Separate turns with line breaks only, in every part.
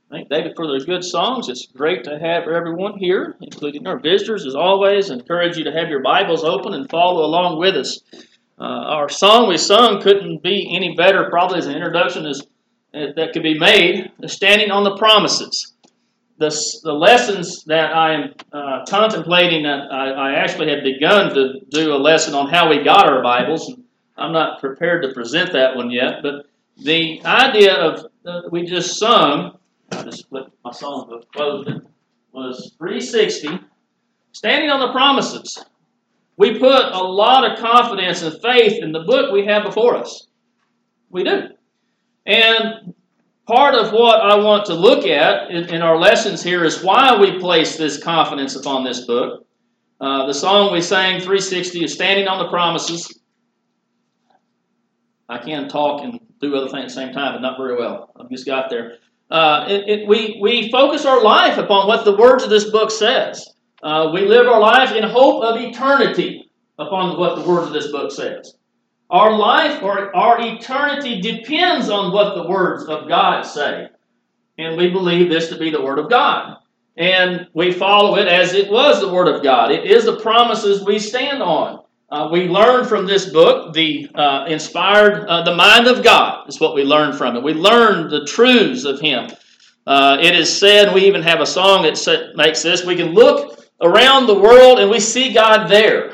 Thank David for those good songs. It's great to have everyone here, including our visitors, as always. I encourage you to have your Bibles open and follow along with us. Our song we sung couldn't be any better, probably as an introduction that could be made. Standing on the Promises. The lessons that I am contemplating, I actually had begun to do a lesson on how we got our Bibles. I'm not prepared to present that one yet, but the idea of we just sung, I just flipped my songbook, closed it, was 360, Standing on the Promises. We put a lot of confidence and faith in the book we have before us. We do. And part of what I want to look at in our lessons here is why we place this confidence upon this book. The song we sang, 360, is Standing on the Promises. I can talk and do other things at the same time, but not very well. I just got there. We focus our life upon what the words of this book says. We live our life in hope of eternity upon what the words of this book says. Our life or our eternity depends on what the words of God say. And we believe this to be the Word of God. And we follow it as it was the Word of God. It is the promises we stand on. We learn from this book, the mind of God is what we learn from it. We learn the truths of Him. It is said, we even have a song that makes this, we can look around the world and we see God there.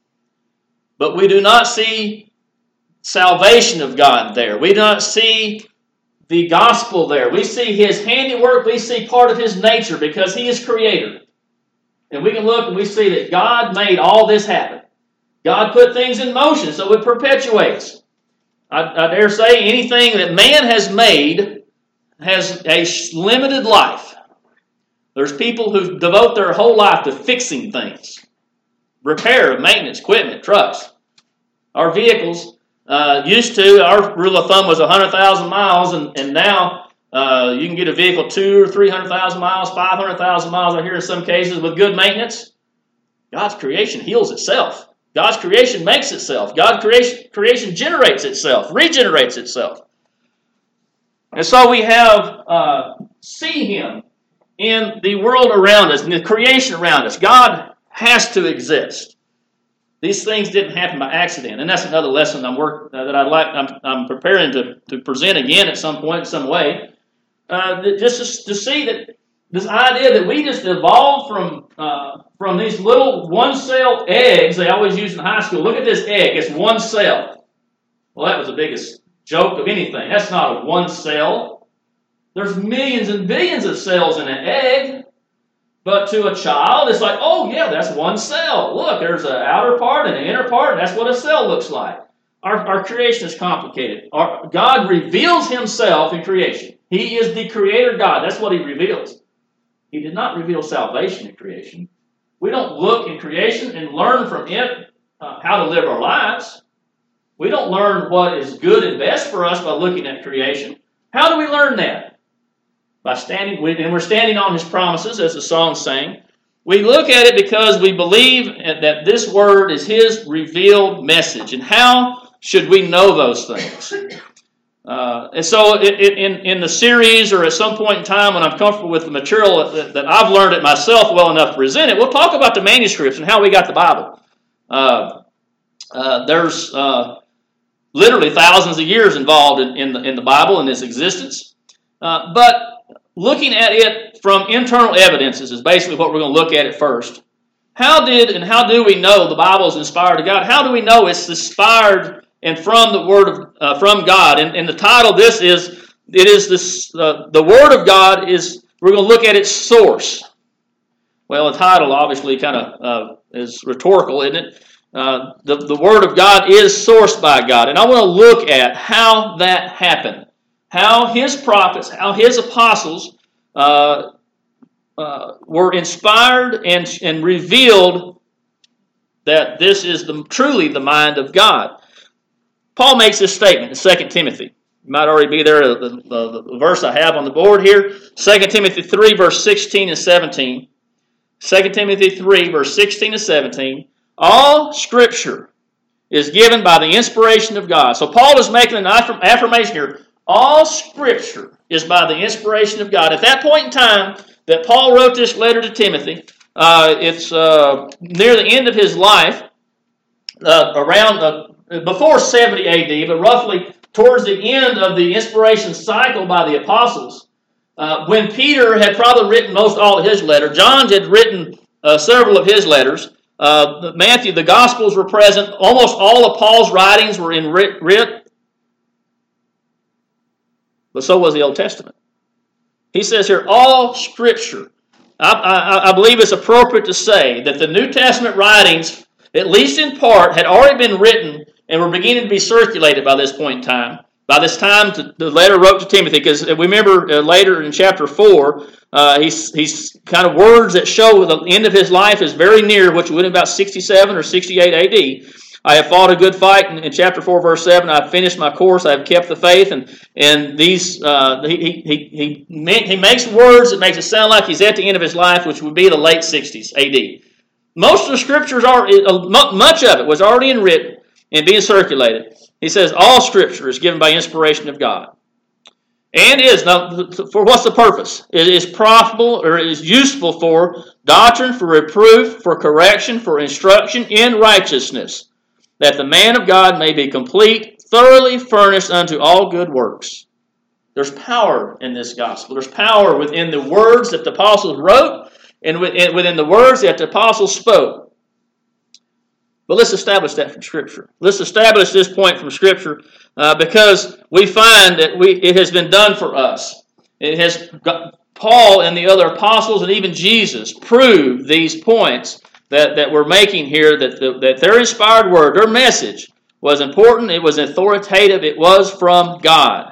But we do not see salvation of God there. We do not see the gospel there. We see His handiwork. We see part of His nature because He is Creator. And we can look and we see that God made all this happen. God put things in motion, so it perpetuates. I dare say anything that man has made has a limited life. There's people who devote their whole life to fixing things. Repair, maintenance, equipment, trucks. Our vehicles our rule of thumb was 100,000 miles, and now you can get a vehicle 200,000 or 300,000 miles, 500,000 miles, I hear in some cases, with good maintenance. God's creation heals itself. God's creation makes itself. God's creation generates itself, regenerates itself. And so we have see Him in the world around us, in the creation around us. God has to exist. These things didn't happen by accident, and that's another lesson I'm preparing to present again at some point, in some way. Just to see that this idea that we just evolved from these little one-cell eggs they always use in high school. Look at this egg; it's one cell. Well, that was the biggest joke of anything. That's not a one cell. There's millions and billions of cells in an egg. But to a child, it's like, oh yeah, that's one cell. Look, there's an outer part and an inner part, and that's what a cell looks like. Our creation is complicated. God reveals Himself in creation. He is the Creator God. That's what He reveals. He did not reveal salvation in creation. We don't look in creation and learn from it how to live our lives. We don't learn what is good and best for us by looking at creation. How do we learn that? By standing, and we're standing on His promises, as the song sang. We look at it because we believe that this Word is His revealed message. And how should we know those things? And so in the series or at some point in time when I'm comfortable with the material that I've learned it myself well enough to present it, we'll talk about the manuscripts and how we got the Bible. There's literally thousands of years involved in the Bible and its existence. But looking at it from internal evidences is basically what we're going to look at first. How do we know the Bible is inspired of God? How do we know it's inspired and from the Word of from God? And the title of this is the Word of God is. We're going to look at its source. Well, the title obviously kind of is rhetorical, isn't it? The Word of God is sourced by God, and I want to look at how that happened. How His prophets, how His apostles were inspired and revealed that this is truly the mind of God. Paul makes this statement in 2 Timothy. You might already be there, the verse I have on the board here. 2 Timothy 3, verse 16 and 17. 2 Timothy 3, verse 16 and 17. All Scripture is given by the inspiration of God. So Paul is making an affirmation here. All Scripture is by the inspiration of God. At that point in time that Paul wrote this letter to Timothy, it's near the end of his life, before 70 A.D., but roughly towards the end of the inspiration cycle by the apostles, when Peter had probably written most all of his letters, John had written several of his letters, Matthew, the Gospels were present, almost all of Paul's writings were in writ, but so was the Old Testament. He says here, all Scripture. I believe it's appropriate to say that the New Testament writings, at least in part, had already been written and were beginning to be circulated by this point in time. By this time, the letter wrote to Timothy, because we remember later in chapter 4, he's kind of words that show the end of his life is very near, which would have been about 67 or 68 A.D. I have fought a good fight in chapter 4, verse 7. I have finished my course. I have kept the faith. And these he makes words that makes it sound like he's at the end of his life, which would be the late 60s A.D. Most of the Scriptures much of it was already written and being circulated. He says all Scripture is given by inspiration of God. And is, now, for what's the purpose? It is profitable, or it is useful for doctrine, for reproof, for correction, for instruction in righteousness, that the man of God may be complete, thoroughly furnished unto all good works. There's power in this gospel. There's power within the words that the apostles wrote and within the words that the apostles spoke. But let's establish that from Scripture. Let's establish this point from Scripture because we find that it has been done for us. It has Paul and the other apostles and even Jesus proved these points that we're making here, that their inspired word, their message, was important, it was authoritative, it was from God.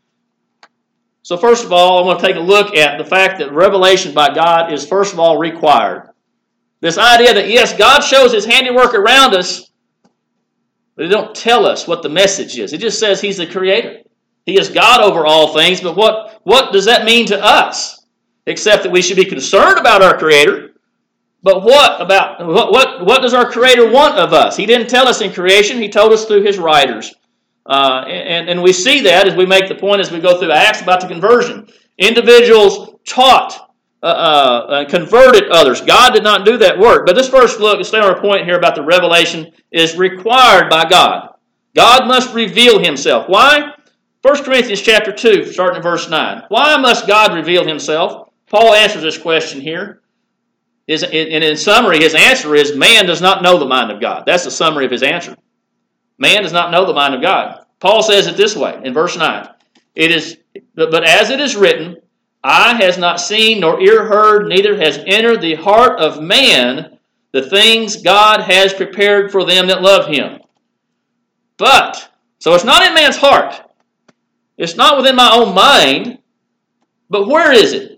So first of all, I want to take a look at the fact that revelation by God is first of all required. This idea that, yes, God shows His handiwork around us, but He don't tell us what the message is. It just says He's the Creator. He is God over all things, but what does that mean to us? Except that we should be concerned about our Creator. But what does our Creator want of us? He didn't tell us in creation. He told us through His writers. And we see that as we make the point as we go through Acts about the conversion. Individuals taught, converted others. God did not do that work. But this first look, let's stay on our point here about the revelation, is required by God. God must reveal Himself. Why? 1 Corinthians chapter 2, starting in verse 9. Why must God reveal Himself? Paul answers this question here. And in summary, his answer is, man does not know the mind of God. That's the summary of his answer. Man does not know the mind of God. Paul says it this way in verse 9. But as it is written, eye has not seen, nor ear heard, neither has entered the heart of man the things God has prepared for them that love Him. So it's not in man's heart. It's not within my own mind. But where is it?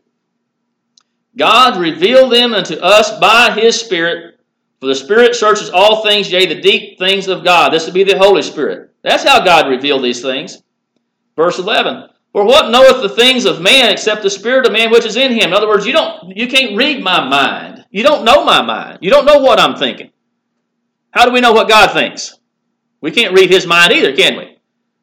God revealed them unto us by His Spirit, for the Spirit searches all things, yea, the deep things of God. This would be the Holy Spirit. That's how God revealed these things. Verse 11. For what knoweth the things of man except the spirit of man which is in him? In other words, you can't read my mind. You don't know my mind. You don't know what I'm thinking. How do we know what God thinks? We can't read His mind either, can we?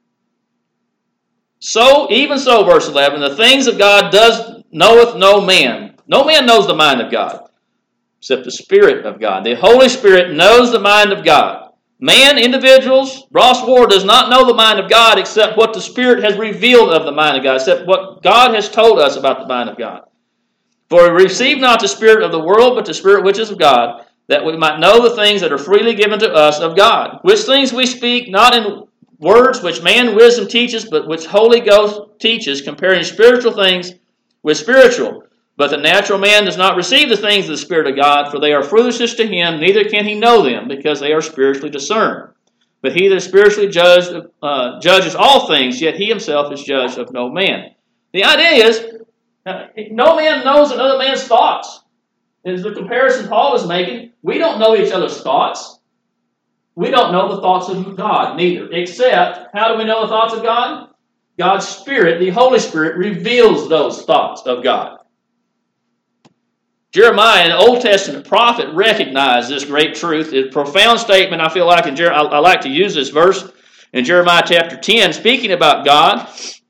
Even so, verse 11, the things of God knoweth no man. No man knows the mind of God, except the Spirit of God. The Holy Spirit knows the mind of God. Man, individuals, Ross Ward does not know the mind of God except what the Spirit has revealed of the mind of God, except what God has told us about the mind of God. For we receive not the spirit of the world, but the Spirit which is of God, that we might know the things that are freely given to us of God. Which things we speak, not in words which man wisdom teaches, but which Holy Ghost teaches, comparing spiritual things with spiritual. But the natural man does not receive the things of the Spirit of God, for they are foolishness to him, neither can he know them, because they are spiritually discerned. But he that is spiritually judges all things, yet he himself is judged of no man. The idea is, no man knows another man's thoughts. Is the comparison Paul is making. We don't know each other's thoughts. We don't know the thoughts of God, neither. Except, how do we know the thoughts of God? God's Spirit, the Holy Spirit, reveals those thoughts of God. Jeremiah, an Old Testament prophet, recognized this great truth. It's a profound statement, I feel like, I like to use this verse in Jeremiah chapter 10, speaking about God.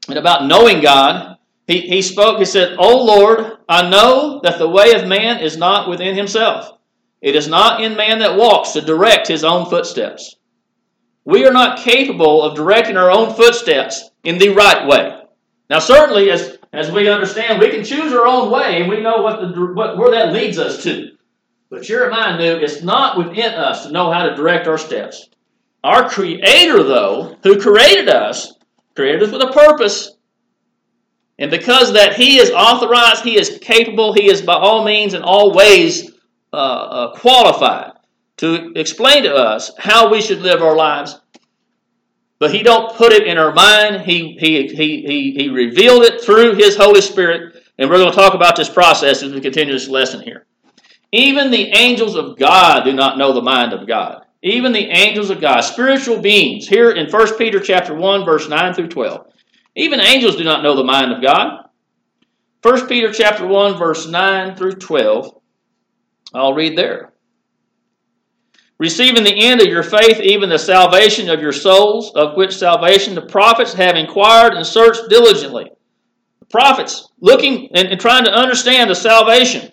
and about knowing God, he spoke, he said, "O Lord, I know that the way of man is not within himself. It is not in man that walks to direct his own footsteps." We are not capable of directing our own footsteps in the right way. Now, certainly, as we understand, we can choose our own way, and we know where that leads us to. But Jeremiah knew it's not within us to know how to direct our steps. Our Creator, though, who created us with a purpose. And because that He is authorized, He is capable, He is by all means and all ways qualified to explain to us how we should live our lives. But He don't put it in our mind. He revealed it through His Holy Spirit. And we're going to talk about this process as we continue this lesson here. Even the angels of God do not know the mind of God. Even the angels of God, spiritual beings, here in 1 Peter chapter 1, verse 9 through 12. Even angels do not know the mind of God. 1 Peter chapter 1, verse 9 through 12. I'll read there. "Receiving the end of your faith, even the salvation of your souls, of which salvation the prophets have inquired and searched diligently." The prophets looking and trying to understand the salvation.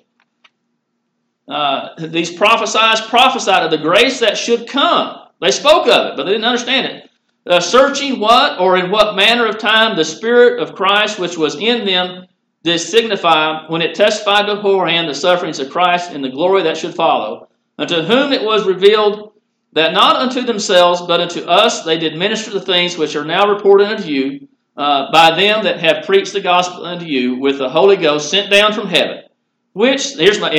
These prophesied of the grace that should come. They spoke of it, but they didn't understand it. Searching what or in what manner of time the Spirit of Christ which was in them did signify when it testified beforehand the sufferings of Christ and the glory that should follow, unto whom it was revealed that not unto themselves but unto us they did minister the things which are now reported unto you by them that have preached the gospel unto you with the Holy Ghost sent down from heaven. Here's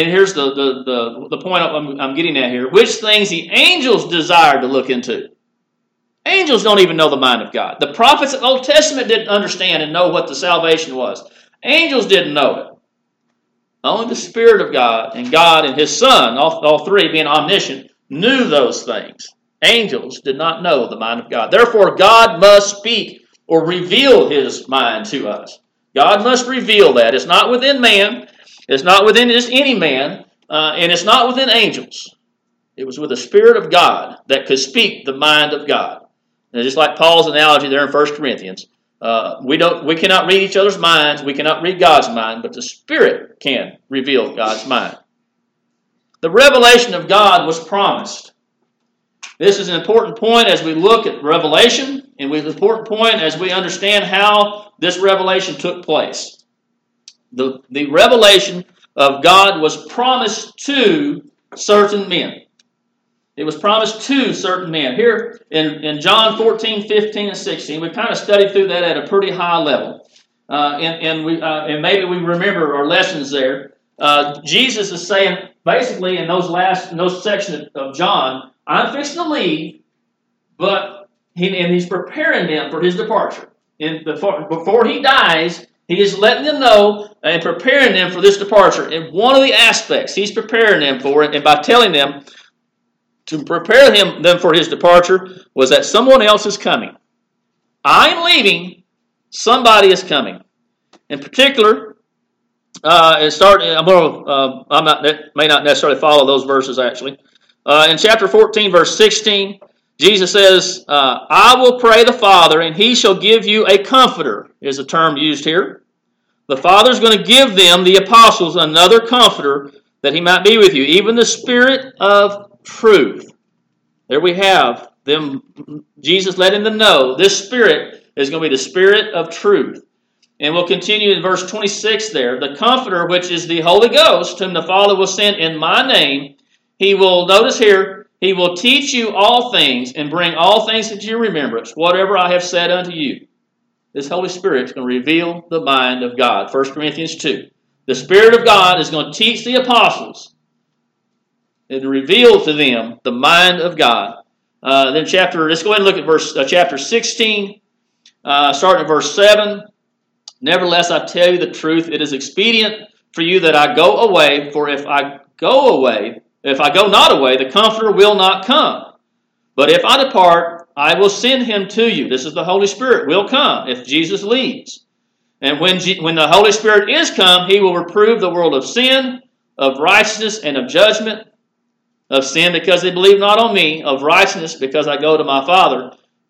the point I'm getting at here. Which things the angels desired to look into. Angels don't even know the mind of God. The prophets of the Old Testament didn't understand and know what the salvation was. Angels didn't know it. Only the Spirit of God and His Son, all three being omniscient, knew those things. Angels did not know the mind of God. Therefore, God must speak or reveal His mind to us. God must reveal that. It's not within man. It's not within just any man. And it's not within angels. It was with the Spirit of God that could speak the mind of God. And just like Paul's analogy there in 1 Corinthians, we cannot read each other's minds. We cannot read God's mind, but the Spirit can reveal God's mind. The revelation of God was promised. This is an important point as we look at Revelation, and it's an important point as we understand how this revelation took place. The revelation of God was promised to certain men. It was promised to certain men. Here in John 14, 15, and 16, we kind of studied through that at a pretty high level. And maybe we remember our lessons there. Jesus is saying, basically, in those sections of John, I'm fixing to leave, but he's preparing them for his departure. And before he dies, he is letting them know and preparing them for this departure. And one of the aspects he's preparing them for it, and by telling them to prepare them for his departure, was that someone else is coming. I'm leaving, somebody is coming. In particular, may not necessarily follow those verses actually. In chapter 14, verse 16, Jesus says, I will pray the Father, and He shall give you a comforter, is the term used here. The Father's going to give them, the apostles, another comforter that He might be with you, even the Spirit of truth. There we have them, Jesus letting them know this Spirit is going to be the Spirit of truth. And we'll continue in verse 26 there. The Comforter, which is the Holy Ghost, whom the Father will send in my name, He will, notice here, He will teach you all things and bring all things into your remembrance, whatever I have said unto you. This Holy Spirit is going to reveal the mind of God. 1 Corinthians 2. The Spirit of God is going to teach the apostles and reveal to them the mind of God. Let's go ahead and look at chapter 16, starting at verse 7. Nevertheless, I tell you the truth, it is expedient for you that I go away, for if I go not away, the Comforter will not come. But if I depart, I will send Him to you. This is the Holy Spirit will come if Jesus leaves. And when the Holy Spirit is come, He will reprove the world of sin, of righteousness, and of judgment. Of sin because they believe not on me, of righteousness because I go to my Father,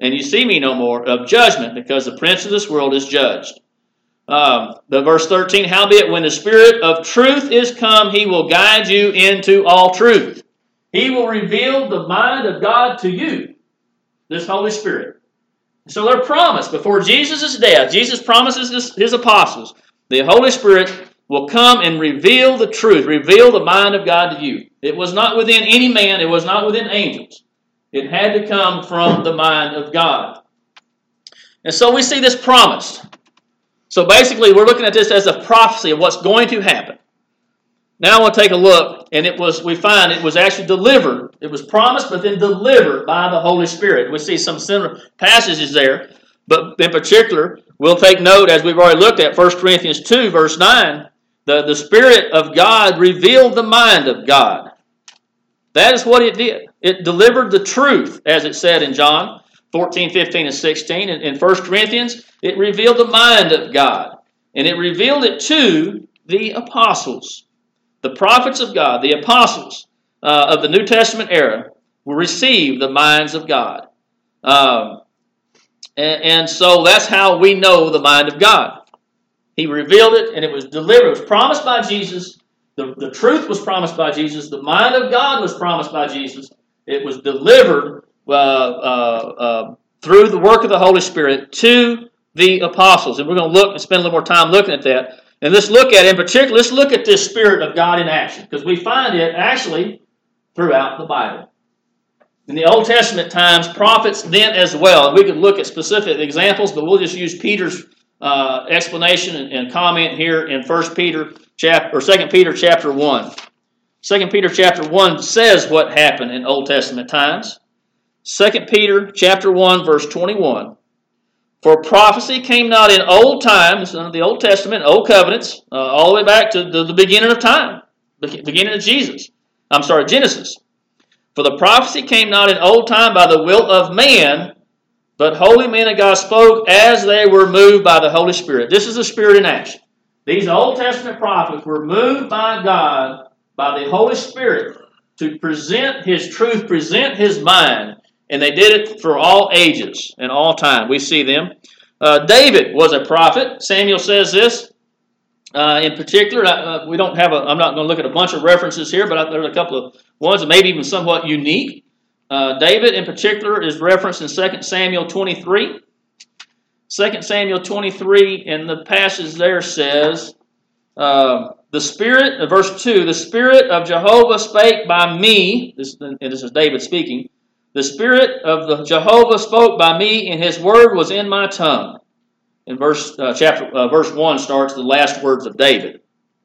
and you see me no more, of judgment, because the prince of this world is judged. The verse 13, howbeit when the Spirit of truth is come, he will guide you into all truth. He will reveal the mind of God to you, this Holy Spirit. So they're promised before Jesus' death. Jesus promises his apostles, the Holy Spirit will come and reveal the truth, reveal the mind of God to you. It was not within any man, it was not within angels. It had to come from the mind of God. And so we see this promised. So basically we're looking at this as a prophecy of what's going to happen. Now I want to take a look, and we find it was actually delivered. It was promised, but then delivered by the Holy Spirit. We see some similar passages there, but in particular, we'll take note, as we've already looked at, 1 Corinthians 2, verse 9, the Spirit of God revealed the mind of God. That is what it did. It delivered the truth, as it said in John 14, 15, and 16. In 1 Corinthians, it revealed the mind of God. And it revealed it to the apostles. The prophets of God, the apostles of the New Testament era, will receive the minds of God. And so that's how we know the mind of God. He revealed it, and it was delivered. It was promised by Jesus. The truth was promised by Jesus. The mind of God was promised by Jesus. It was delivered through the work of the Holy Spirit to the apostles. And we're going to look and spend a little more time looking at that. And let's look at, in particular, let's look at this Spirit of God in action, because we find it actually throughout the Bible. In the Old Testament times, prophets then as well. We could look at specific examples, but we'll just use Peter's explanation and comment here in 2 Peter chapter 1. 2 Peter chapter 1 says what happened in Old Testament times. 2 Peter chapter 1 verse 21. For prophecy came not in old times, the Old Testament, Old Covenants, all the way back to the beginning of time, the beginning of Genesis. For the prophecy came not in old time by the will of man, but holy men of God spoke as they were moved by the Holy Spirit. This is the Spirit in action. These Old Testament prophets were moved by God, by the Holy Spirit, to present His truth, present His mind. And they did it for all ages and all time. We see them. David was a prophet. Samuel says this. In particular, we don't have I'm not going to look at a bunch of references here, but there's a couple of ones that may be even somewhat unique. David, in particular, is referenced in 2 Samuel 23. 2 Samuel 23, and the passage there says, the Spirit, verse 2, the Spirit of Jehovah spake by me, and this is David speaking, the Spirit of the Jehovah spoke by me, and His word was in my tongue. In verse 1 starts the last words of David.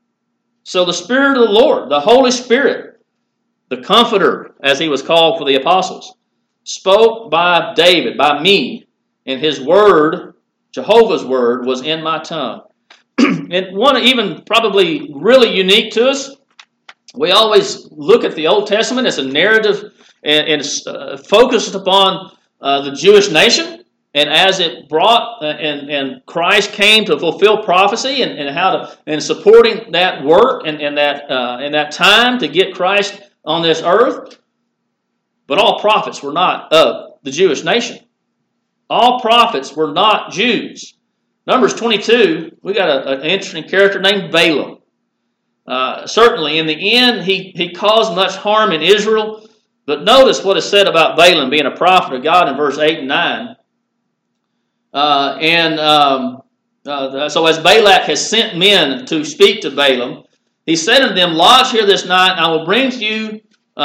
So the Spirit of the Lord, the Holy Spirit, the Comforter, as He was called for the apostles, spoke by David, by me, and His word, Jehovah's word, was in my tongue. And one even probably really unique to us, we always look at the Old Testament as a narrative and focused upon the Jewish nation, and as it brought and Christ came to fulfill prophecy and supporting that work and that time to get Christ on this earth. But all prophets were not of the Jewish nation. All prophets were not Jews. Numbers 22, we got an interesting character named Balaam. Certainly, in the end, he caused much harm in Israel. But notice what is said about Balaam being a prophet of God in verse 8 and 9. So as Balak has sent men to speak to Balaam, he said unto them, lodge here this night, and I will bring to you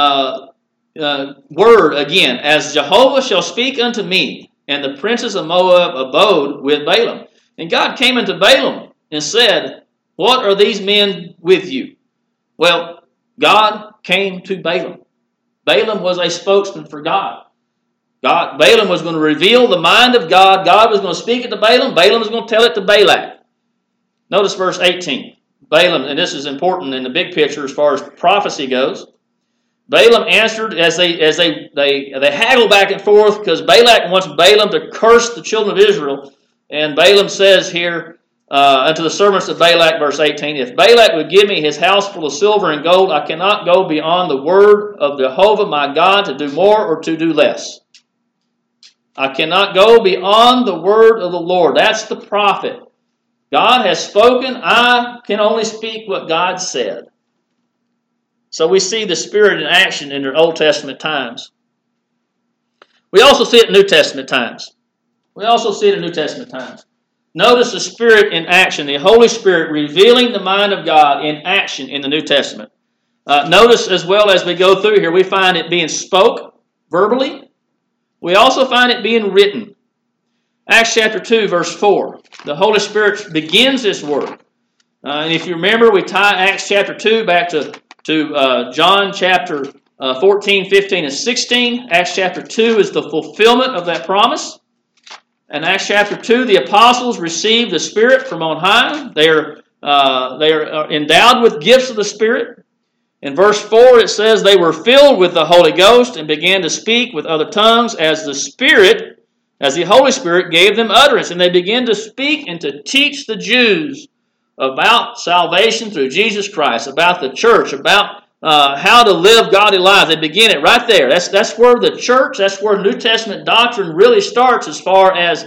word again, as Jehovah shall speak unto me. And the princes of Moab abode with Balaam. And God came unto Balaam and said, what are these men with you? Well, God came to Balaam. Balaam was a spokesman for God. Balaam was going to reveal the mind of God. God was going to speak it to Balaam. Balaam was going to tell it to Balak. Notice verse 18. Balaam, and this is important in the big picture as far as prophecy goes. Balaam answered as they haggle back and forth because Balak wants Balaam to curse the children of Israel. And Balaam says here unto the servants of Balak, verse 18, if Balak would give me his house full of silver and gold, I cannot go beyond the word of Jehovah my God to do more or to do less. I cannot go beyond the word of the Lord. That's the prophet. God has spoken. I can only speak what God said. So we see the Spirit in action in the Old Testament times. We also see it in New Testament times. Notice the Spirit in action, the Holy Spirit revealing the mind of God in action in the New Testament. Notice as well as we go through here, we find it being spoke verbally. We also find it being written. Acts chapter 2, verse 4. The Holy Spirit begins this work. And if you remember, we tie Acts chapter 2 back to John chapter 14, 15, and 16. Acts chapter 2 is the fulfillment of that promise. In Acts chapter 2, the apostles received the Spirit from on high. They are endowed with gifts of the Spirit. In verse 4, it says, they were filled with the Holy Ghost and began to speak with other tongues as the Holy Spirit gave them utterance. And they began to speak and to teach the Jews about salvation through Jesus Christ, about the church, about how to live godly lives. They begin it right there. That's where the church, that's where New Testament doctrine really starts as far as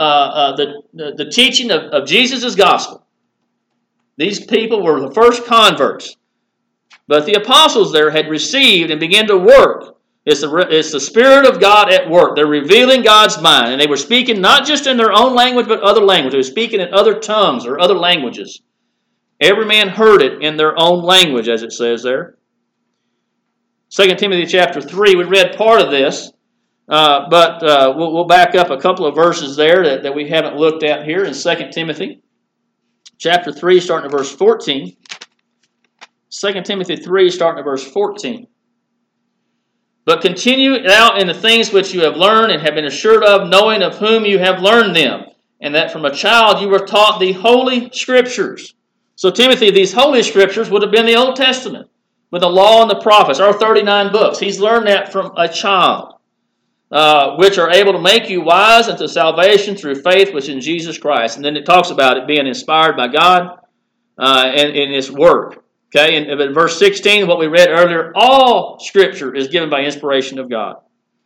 the teaching of Jesus' gospel. These people were the first converts. But the apostles there had received and began to work. It's the Spirit of God at work. They're revealing God's mind. And they were speaking not just in their own language, but other languages. They were speaking in other tongues or other languages. Every man heard it in their own language, as it says there. 2 Timothy chapter 3, we read part of this. But we'll back up a couple of verses there that we haven't looked at here in 2 Timothy chapter 3, starting at verse 14. 2 Timothy 3, starting at verse 14. But continue out in the things which you have learned and have been assured of, knowing of whom you have learned them, and that from a child you were taught the Holy Scriptures. So Timothy, these Holy Scriptures would have been the Old Testament, with the law and the prophets, our 39 books. He's learned that from a child, which are able to make you wise unto salvation through faith which in Jesus Christ. And then it talks about it being inspired by God and in His work. Okay, and in verse 16, what we read earlier, all Scripture is given by inspiration of God.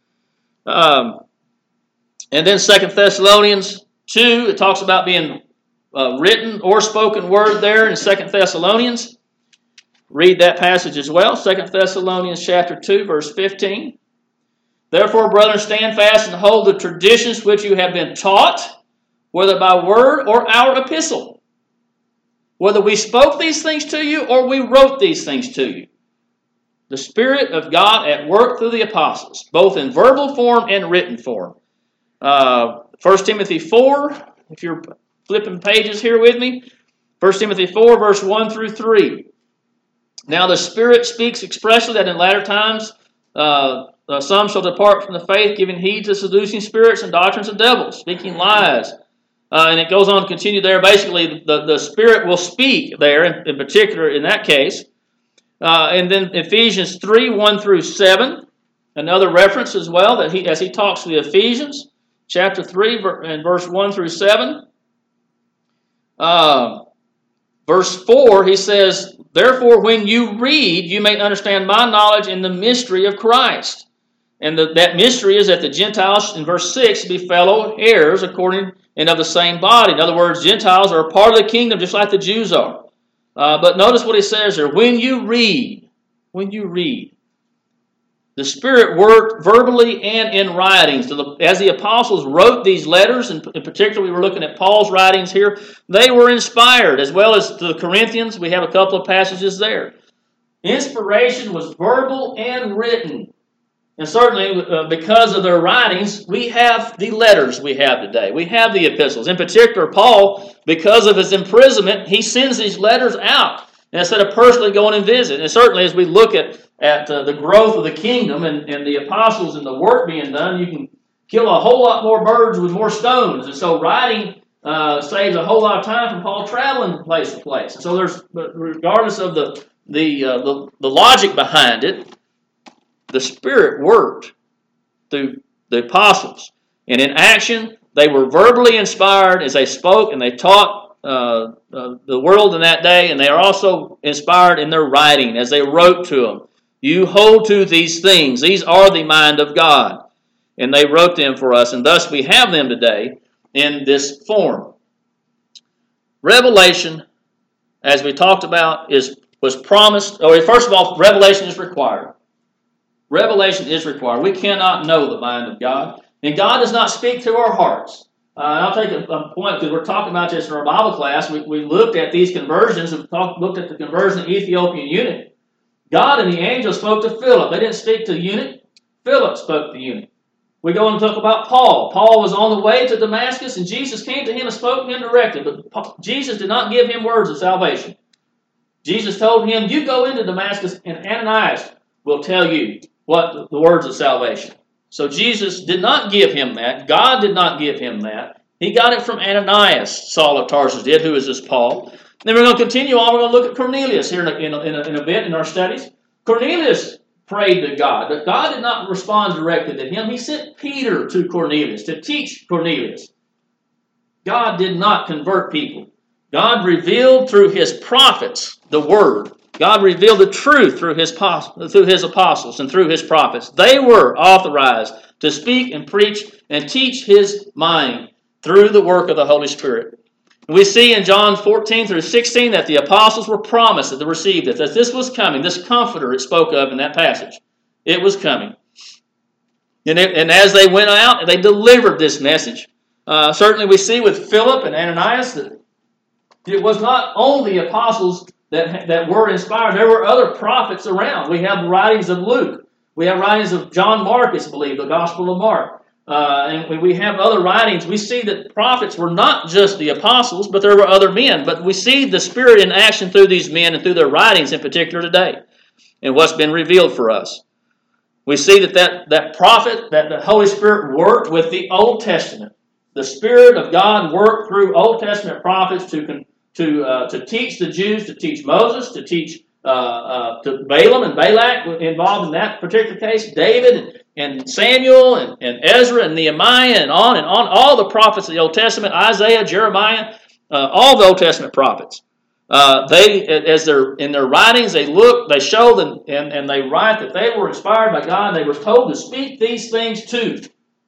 And then 2 Thessalonians 2, it talks about being written or spoken word there in 2 Thessalonians. Read that passage as well, 2 Thessalonians chapter 2, verse 15. Therefore, brethren, stand fast and hold the traditions which you have been taught, whether by word or our epistle. Whether we spoke these things to you or we wrote these things to you. The Spirit of God at work through the apostles, both in verbal form and written form. 1 Timothy 4, if you're flipping pages here with me. 1 Timothy 4, verse 1 through 3. Now the Spirit speaks expressly that in latter times some shall depart from the faith, giving heed to seducing spirits and doctrines of devils, speaking lies. And it goes on to continue there. Basically, the Spirit will speak there, in particular in that case. And then Ephesians 3, 1 through 7, another reference as well, that as he talks to the Ephesians, chapter 3 and verse 1 through 7. Verse 4, he says, therefore, when you read, you may understand my knowledge in the mystery of Christ. And that mystery is that the Gentiles, in verse 6, be fellow heirs according and of the same body. In other words, Gentiles are a part of the kingdom just like the Jews are. But notice what he says here. When you read, the Spirit worked verbally and in writings. As the apostles wrote these letters, and in particular we were looking at Paul's writings here, they were inspired, as well as to the Corinthians. We have a couple of passages there. Inspiration was verbal and written. And certainly, because of their writings, we have the letters we have today. We have the epistles. In particular, Paul, because of his imprisonment, he sends these letters out instead of personally going and visit. And certainly, as we look at the growth of the kingdom and the apostles and the work being done, you can kill a whole lot more birds with more stones. And so writing saves a whole lot of time from Paul traveling from place to place. And so regardless of the logic behind it, the Spirit worked through the apostles. And in action, they were verbally inspired as they spoke and they taught the world in that day. And they are also inspired in their writing as they wrote to them. You hold to these things. These are the mind of God. and they wrote them for us, and thus we have them today in this form. Revelation, as we talked about, was promised. First of all, revelation is required. Revelation is required. We cannot know the mind of God, and God does not speak to our hearts. I'll take a point because we're talking about this in our Bible class. We looked at these conversions and looked at the conversion of the Ethiopian eunuch. God and the angel spoke to Philip. They didn't speak to the eunuch. Philip spoke to the eunuch. We go and talk about Paul. Paul was on the way to Damascus, and Jesus came to him and spoke to him directly. But Jesus did not give him words of salvation. Jesus told him, you go into Damascus, and Ananias will tell you what the words of salvation. So Jesus did not give him that. God did not give him that. He got it from Ananias, Saul of Tarsus did, who is this Paul. Then we're going to continue on. We're going to look at Cornelius here in a bit in our studies. Cornelius prayed to God, but God did not respond directly to him. He sent Peter to Cornelius to teach Cornelius. God did not convert people. God revealed through his prophets the word. God revealed the truth through his apostles and through his prophets. They were authorized to speak and preach and teach his mind through the work of the Holy Spirit. We see in John 14 through 16 that the apostles were promised that they received it, that this was coming, this comforter it spoke of in that passage. It was coming. And as they went out, they delivered this message. Certainly we see with Philip and Ananias that it was not only apostles that were inspired. There were other prophets around. We have writings of Luke. We have writings of John Mark, I believe, the Gospel of Mark. And we have other writings. We see that prophets were not just the apostles, but there were other men. But we see the Spirit in action through these men and through their writings in particular today and what's been revealed for us. We see that prophet, that the Holy Spirit worked with the Old Testament. The Spirit of God worked through Old Testament prophets to teach the Jews, to teach Moses, to teach to Balaam and Balak involved in that particular case, David and Samuel and Ezra and Nehemiah and on, all the prophets of the Old Testament, Isaiah, Jeremiah, all the Old Testament prophets. In their writings, they show and they write that they were inspired by God. They were told to speak these things too.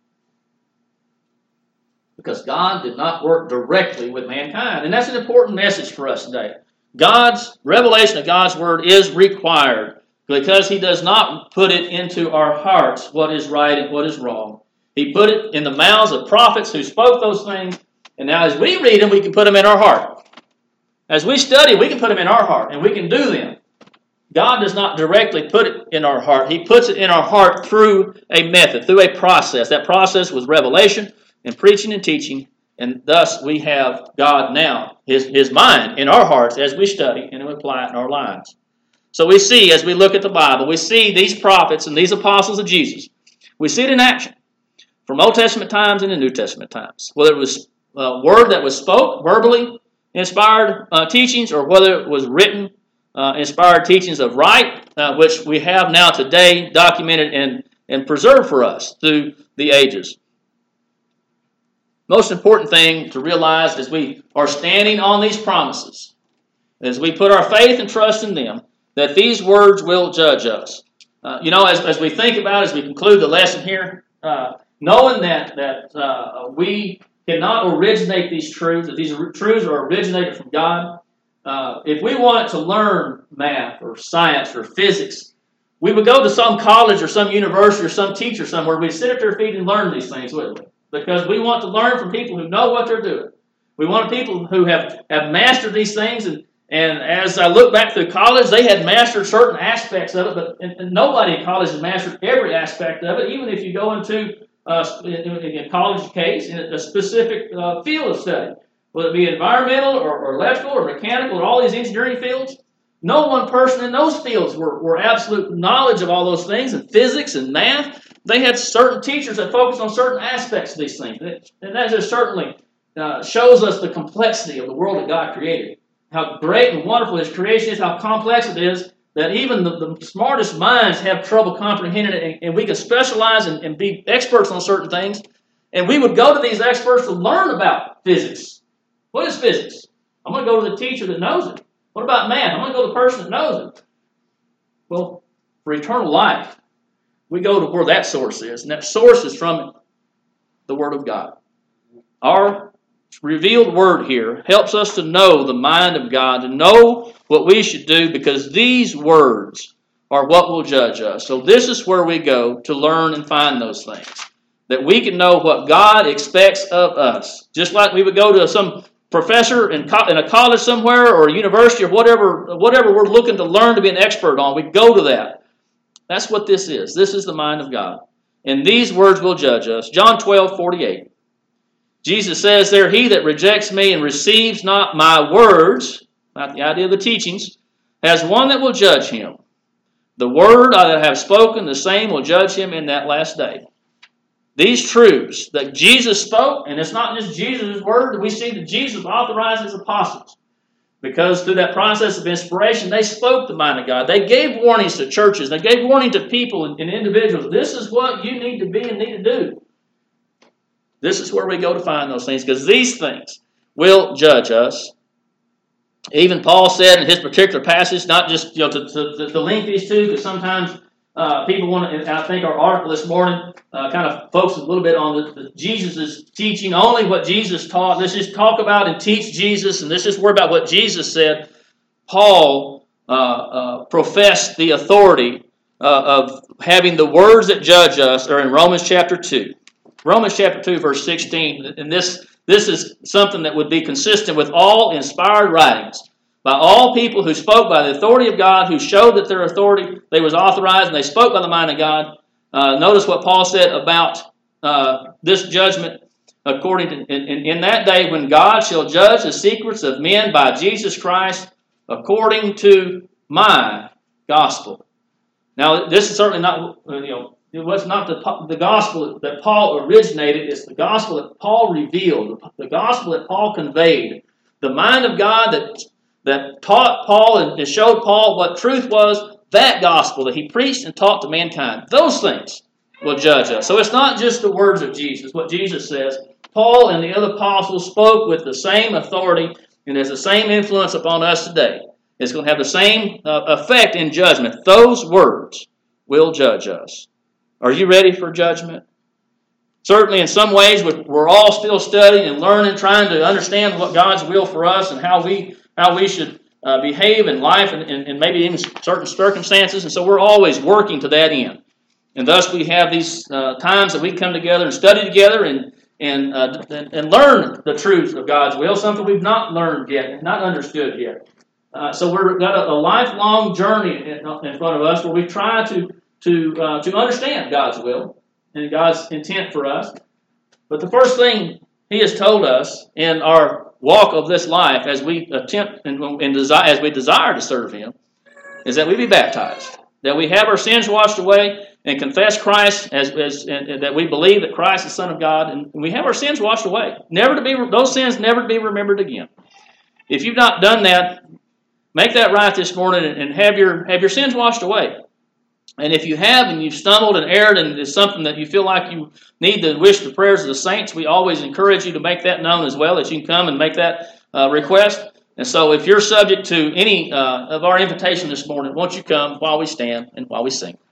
Because God did not work directly with mankind. And that's an important message for us today. God's revelation of God's Word is required because He does not put it into our hearts what is right and what is wrong. He put it in the mouths of prophets who spoke those things. And now as we read them, we can put them in our heart. As we study, we can put them in our heart and we can do them. God does not directly put it in our heart. He puts it in our heart through a method, through a process. That process was revelation and preaching and teaching, and thus we have God now, His mind in our hearts as we study and apply it in our lives. So we see, as we look at the Bible, we see these prophets and these apostles of Jesus. We see it in action from Old Testament times and in New Testament times. Whether it was a word that was spoke, verbally inspired teachings, or whether it was written inspired teachings of right, which we have now today documented and preserved for us through the ages. Most important thing to realize as we are standing on these promises, as we put our faith and trust in them, that these words will judge us. As we think about, as we conclude the lesson here, knowing that we cannot originate these truths, that these truths are originated from God. If we wanted to learn math or science or physics, we would go to some college or some university or some teacher somewhere. We'd sit at their feet and learn these things, wouldn't we? Because we want to learn from people who know what they're doing. We want people who have mastered these things. And as I look back through college, they had mastered certain aspects of it, but nobody in college has mastered every aspect of it. Even if you go into in a college case, in a specific field of study, whether it be environmental or electrical or mechanical or all these engineering fields, no one person in those fields were absolute knowledge of all those things, and physics and math. They had certain teachers that focused on certain aspects of these things. And that just certainly shows us the complexity of the world that God created. How great and wonderful His creation is, how complex it is, that even the smartest minds have trouble comprehending it, and we can specialize and be experts on certain things. And we would go to these experts to learn about physics. What is physics? I'm going to go to the teacher that knows it. What about math? I'm going to go to the person that knows it. Well, for eternal life, We go to where that source is, and that source is from the Word of God. Our revealed Word here helps us to know the mind of God, to know what we should do, because these words are what will judge us. So this is where we go to learn and find those things, that we can know what God expects of us. Just like we would go to some professor in a college somewhere or a university or whatever we're looking to learn to be an expert on, we go to that. That's what this is. This is the mind of God. And these words will judge us. John 12:48. Jesus says there, he that rejects me and receives not my words, not the idea of the teachings, has one that will judge him. The word that I have spoken, the same will judge him in that last day. These truths that Jesus spoke, and it's not just Jesus' word, we see that Jesus authorized his apostles. Because through that process of inspiration, they spoke the mind of God. They gave warnings to churches. They gave warning to people and individuals. This is what you need to be and need to do. This is where we go to find those things, because these things will judge us. Even Paul said in his particular passage, not just to link these two, because sometimes people want to, and I think our article this morning kind of focuses a little bit on Jesus' teaching, only what Jesus taught. Let's just talk about and teach Jesus, and let's just worry about what Jesus said. Paul professed the authority of having the words that judge us are in Romans chapter 2. Romans chapter 2, verse 16, and this is something that would be consistent with all inspired writings by all people who spoke by the authority of God, who showed that their authority, they was authorized, and they spoke by the mind of God. Notice what Paul said about this judgment, according to, in that day when God shall judge the secrets of men by Jesus Christ, according to my gospel. Now, this is certainly not, it was not the gospel that Paul originated. It's the gospel that Paul revealed, the gospel that Paul conveyed, the mind of God that taught Paul and showed Paul what truth was, that gospel that he preached and taught to mankind. Those things will judge us. So it's not just the words of Jesus, what Jesus says. Paul and the other apostles spoke with the same authority, and there's the same influence upon us today. It's going to have the same effect in judgment. Those words will judge us. Are you ready for judgment? Certainly in some ways we're all still studying and learning, trying to understand what God's will for us and how we should behave in life and maybe in certain circumstances. And so we're always working to that end. And thus we have these times that we come together and study together and learn the truths of God's will, something we've not learned yet, not understood yet. So we've got a lifelong journey in front of us where we try to understand God's will and God's intent for us. But the first thing He has told us in our walk of this life, as we attempt and desire, as we desire to serve Him, is that we be baptized, that we have our sins washed away, and confess Christ and that we believe that Christ is the Son of God, and we have our sins washed away, those sins never to be remembered again. If you've not done that, make that right this morning and have your sins washed away. And if you have and you've stumbled and erred and it's something that you feel like you need to wish the prayers of the saints, we always encourage you to make that known as well, that you can come and make that request. And so if you're subject to any of our invitation this morning, won't you come while we stand and while we sing?